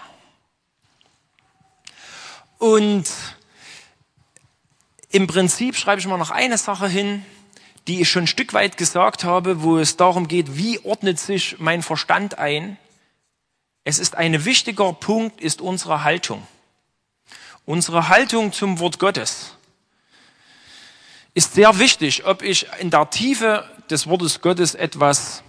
Und im Prinzip schreibe ich mal noch eine Sache hin, die ich schon ein Stück weit gesagt habe, wo es darum geht, wie ordnet sich mein Verstand ein. Es ist ein wichtiger Punkt, ist unsere Haltung. Unsere Haltung zum Wort Gottes ist sehr wichtig, ob ich in der Tiefe des Wortes Gottes etwas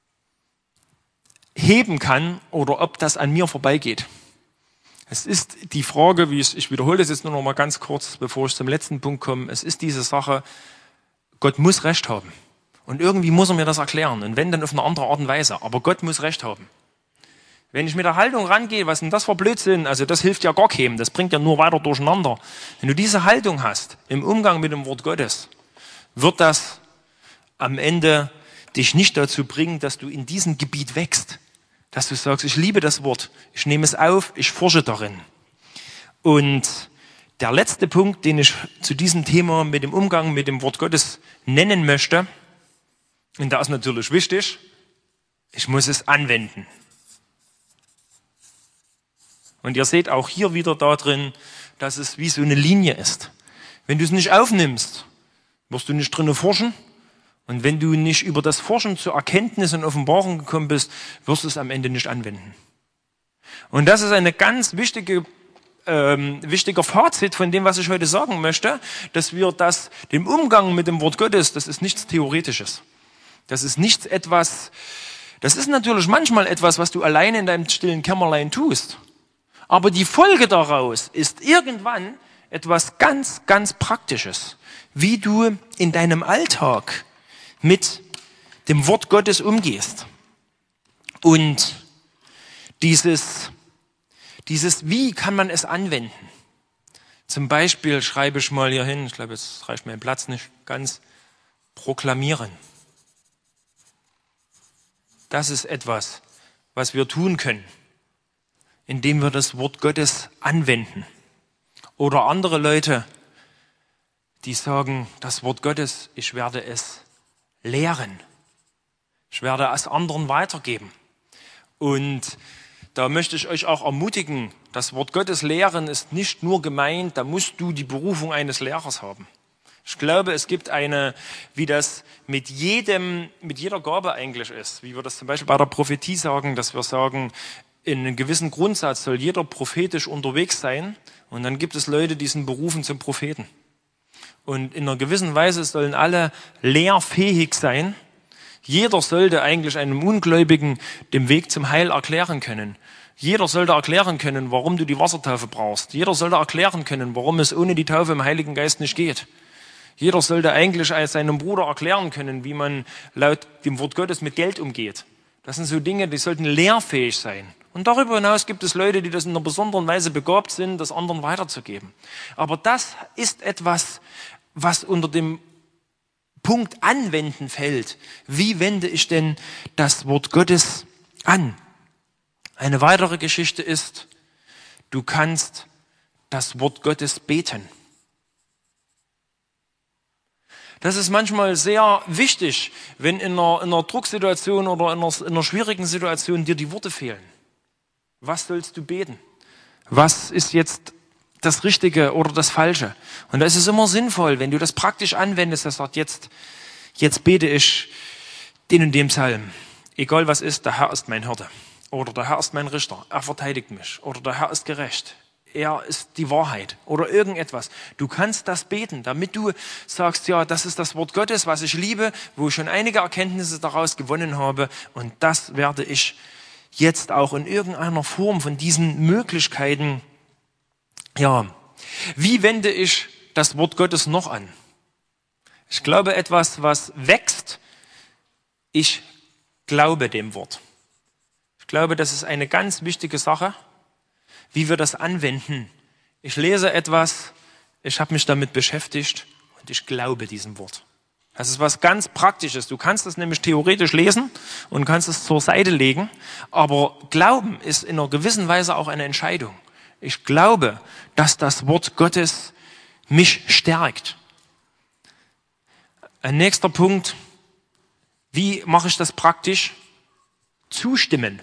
heben kann oder ob das an mir vorbeigeht. Es ist die Frage, ich wiederhole das jetzt nur noch mal ganz kurz, bevor ich zum letzten Punkt komme. Es ist diese Sache, Gott muss Recht haben. Und irgendwie muss er mir das erklären. Und wenn, dann auf eine andere Art und Weise. Aber Gott muss Recht haben. Wenn ich mit der Haltung rangehe, was denn das für Blödsinn? Also das hilft ja gar keinem. Das bringt ja nur weiter durcheinander. Wenn du diese Haltung hast im Umgang mit dem Wort Gottes, wird das am Ende dich nicht dazu bringen, dass du in diesem Gebiet wächst. Dass du sagst, ich liebe das Wort, ich nehme es auf, ich forsche darin. Und der letzte Punkt, den ich zu diesem Thema mit dem Umgang mit dem Wort Gottes nennen möchte, und da ist natürlich wichtig, ich muss es anwenden. Und ihr seht auch hier wieder da drin, dass es wie so eine Linie ist. Wenn du es nicht aufnimmst, wirst du nicht drinnen forschen. Und wenn du nicht über das Forschen zur Erkenntnis und Offenbarung gekommen bist, wirst du es am Ende nicht anwenden. Und das ist eine ganz wichtiger Fazit von dem, was ich heute sagen möchte, dass wir dem Umgang mit dem Wort Gottes, das ist nichts Theoretisches. Das ist natürlich manchmal etwas, was du alleine in deinem stillen Kämmerlein tust. Aber die Folge daraus ist irgendwann etwas ganz, ganz Praktisches, wie du in deinem Alltag mit dem Wort Gottes umgehst. Und dieses wie kann man es anwenden? Zum Beispiel schreibe ich mal hier hin, ich glaube, jetzt reicht mein Platz nicht ganz, proklamieren. Das ist etwas, was wir tun können, indem wir das Wort Gottes anwenden. Oder andere Leute, die sagen, das Wort Gottes, ich werde es lehren. Ich werde es anderen weitergeben. Und da möchte ich euch auch ermutigen, das Wort Gottes lehren ist nicht nur gemeint, da musst du die Berufung eines Lehrers haben. Ich glaube, es gibt eine, wie das mit jeder Gabe eigentlich ist, wie wir das zum Beispiel bei der Prophetie sagen, dass wir sagen, in einem gewissen Grundsatz soll jeder prophetisch unterwegs sein und dann gibt es Leute, die sind berufen zum Propheten. Und in einer gewissen Weise sollen alle lehrfähig sein. Jeder sollte eigentlich einem Ungläubigen den Weg zum Heil erklären können. Jeder sollte erklären können, warum du die Wassertaufe brauchst. Jeder sollte erklären können, warum es ohne die Taufe im Heiligen Geist nicht geht. Jeder sollte eigentlich als seinem Bruder erklären können, wie man laut dem Wort Gottes mit Geld umgeht. Das sind so Dinge, die sollten lehrfähig sein. Und darüber hinaus gibt es Leute, die das in einer besonderen Weise begabt sind, das anderen weiterzugeben. Aber das ist etwas, was unter dem Punkt Anwenden fällt. Wie wende ich denn das Wort Gottes an? Eine weitere Geschichte ist, du kannst das Wort Gottes beten. Das ist manchmal sehr wichtig, wenn in einer Drucksituation oder in einer schwierigen Situation dir die Worte fehlen. Was sollst du beten? Was ist jetzt das Richtige oder das Falsche? Und da ist es immer sinnvoll, wenn du das praktisch anwendest, dass du sagst, jetzt bete ich den und dem Psalm. Egal was ist, der Herr ist mein Hirte. Oder der Herr ist mein Richter. Er verteidigt mich. Oder der Herr ist gerecht. Er ist die Wahrheit. Oder irgendetwas. Du kannst das beten, damit du sagst, ja, das ist das Wort Gottes, was ich liebe, wo ich schon einige Erkenntnisse daraus gewonnen habe. Und das werde ich jetzt auch in irgendeiner Form von diesen Möglichkeiten, ja, wie wende ich das Wort Gottes noch an? Ich glaube, etwas, was wächst, ich glaube dem Wort. Ich glaube, das ist eine ganz wichtige Sache, wie wir das anwenden. Ich lese etwas, ich habe mich damit beschäftigt und ich glaube diesem Wort. Das ist was ganz Praktisches. Du kannst es nämlich theoretisch lesen und kannst es zur Seite legen, aber Glauben ist in einer gewissen Weise auch eine Entscheidung. Ich glaube, dass das Wort Gottes mich stärkt. Ein nächster Punkt, wie mache ich das praktisch? Zustimmen.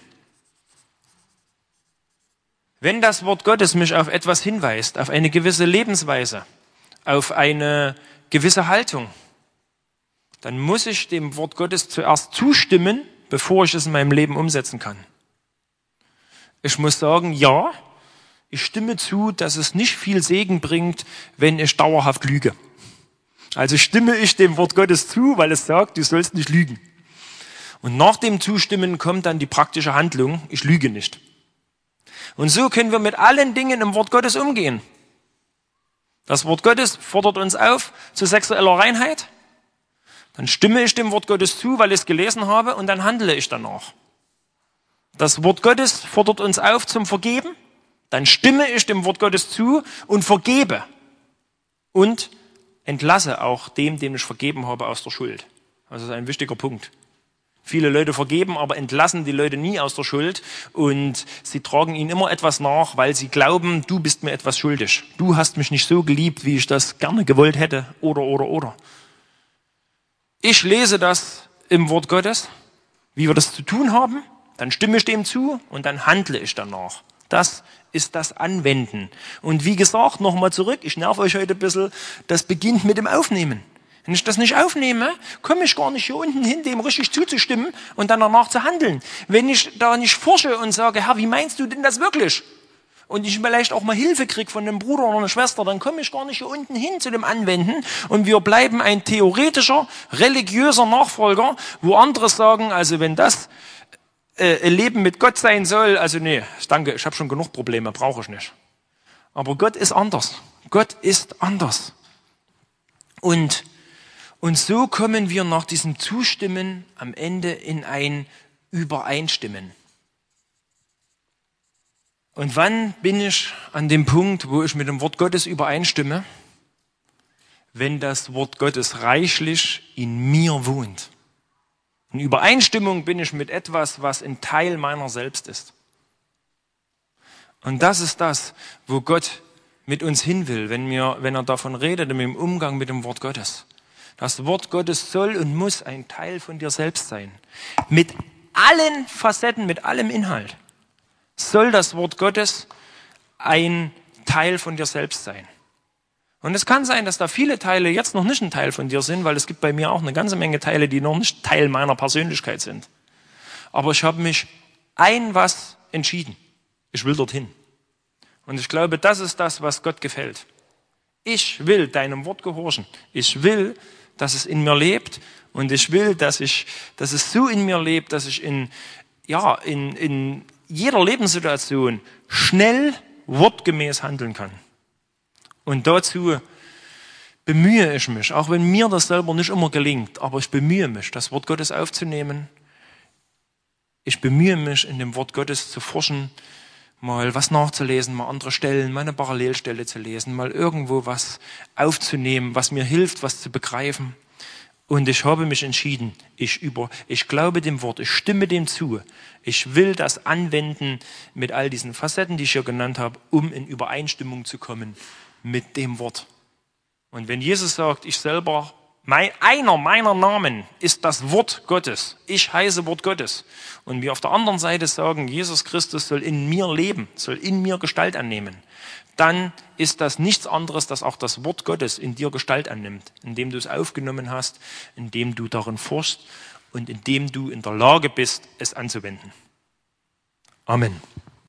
Wenn das Wort Gottes mich auf etwas hinweist, auf eine gewisse Lebensweise, auf eine gewisse Haltung, dann muss ich dem Wort Gottes zuerst zustimmen, bevor ich es in meinem Leben umsetzen kann. Ich muss sagen, ja, ich stimme zu, dass es nicht viel Segen bringt, wenn ich dauerhaft lüge. Also stimme ich dem Wort Gottes zu, weil es sagt, du sollst nicht lügen. Und nach dem Zustimmen kommt dann die praktische Handlung, ich lüge nicht. Und so können wir mit allen Dingen im Wort Gottes umgehen. Das Wort Gottes fordert uns auf zu sexueller Reinheit. Dann stimme ich dem Wort Gottes zu, weil ich es gelesen habe, und dann handle ich danach. Das Wort Gottes fordert uns auf zum Vergeben. Dann stimme ich dem Wort Gottes zu und vergebe. Und entlasse auch dem ich vergeben habe, aus der Schuld. Das ist ein wichtiger Punkt. Viele Leute vergeben, aber entlassen die Leute nie aus der Schuld und sie tragen ihnen immer etwas nach, weil sie glauben, du bist mir etwas schuldig. Du hast mich nicht so geliebt, wie ich das gerne gewollt hätte, oder. Ich lese das im Wort Gottes, wie wir das zu tun haben, dann stimme ich dem zu und dann handle ich danach. Das ist das Anwenden. Und wie gesagt, nochmal zurück, ich nerv euch heute ein bisschen, das beginnt mit dem Aufnehmen. Wenn ich das nicht aufnehme, komme ich gar nicht hier unten hin, dem richtig zuzustimmen und dann danach zu handeln. Wenn ich da nicht forsche und sage, Herr, wie meinst du denn das wirklich? Und ich vielleicht auch mal Hilfe kriege von einem Bruder oder einer Schwester, dann komme ich gar nicht hier unten hin zu dem Anwenden und wir bleiben ein theoretischer, religiöser Nachfolger, wo andere sagen, also wenn das Leben mit Gott sein soll, also nee, danke, ich habe schon genug Probleme, brauche ich nicht. Aber Gott ist anders. Gott ist anders. Und so kommen wir nach diesem Zustimmen am Ende in ein Übereinstimmen. Und wann bin ich an dem Punkt, wo ich mit dem Wort Gottes übereinstimme? Wenn das Wort Gottes reichlich in mir wohnt. In Übereinstimmung bin ich mit etwas, was ein Teil meiner selbst ist. Und das ist das, wo Gott mit uns hin will, wenn er davon redet, im Umgang mit dem Wort Gottes. Das Wort Gottes soll und muss ein Teil von dir selbst sein. Mit allen Facetten, mit allem Inhalt soll das Wort Gottes ein Teil von dir selbst sein. Und es kann sein, dass da viele Teile jetzt noch nicht ein Teil von dir sind, weil es gibt bei mir auch eine ganze Menge Teile, die noch nicht Teil meiner Persönlichkeit sind. Aber ich habe mich was entschieden. Ich will dorthin. Und ich glaube, das ist das, was Gott gefällt. Ich will deinem Wort gehorchen. Ich will, dass es in mir lebt. Und ich will, dass es so in mir lebt, dass ich in jeder Lebenssituation schnell, wortgemäß handeln kann. Und dazu bemühe ich mich, auch wenn mir das selber nicht immer gelingt, aber ich bemühe mich, das Wort Gottes aufzunehmen. Ich bemühe mich, in dem Wort Gottes zu forschen, mal was nachzulesen, mal andere Stellen, mal eine Parallelstelle zu lesen, mal irgendwo was aufzunehmen, was mir hilft, was zu begreifen. Und ich habe mich entschieden, ich glaube dem Wort, ich stimme dem zu. Ich will das anwenden mit all diesen Facetten, die ich hier genannt habe, um in Übereinstimmung zu kommen mit dem Wort. Und wenn Jesus sagt, ich selber, einer meiner Namen ist das Wort Gottes. Ich heiße Wort Gottes. Und wir auf der anderen Seite sagen, Jesus Christus soll in mir leben, soll in mir Gestalt annehmen. Dann ist das nichts anderes, dass auch das Wort Gottes in dir Gestalt annimmt, indem du es aufgenommen hast, indem du darin forschst und indem du in der Lage bist, es anzuwenden. Amen.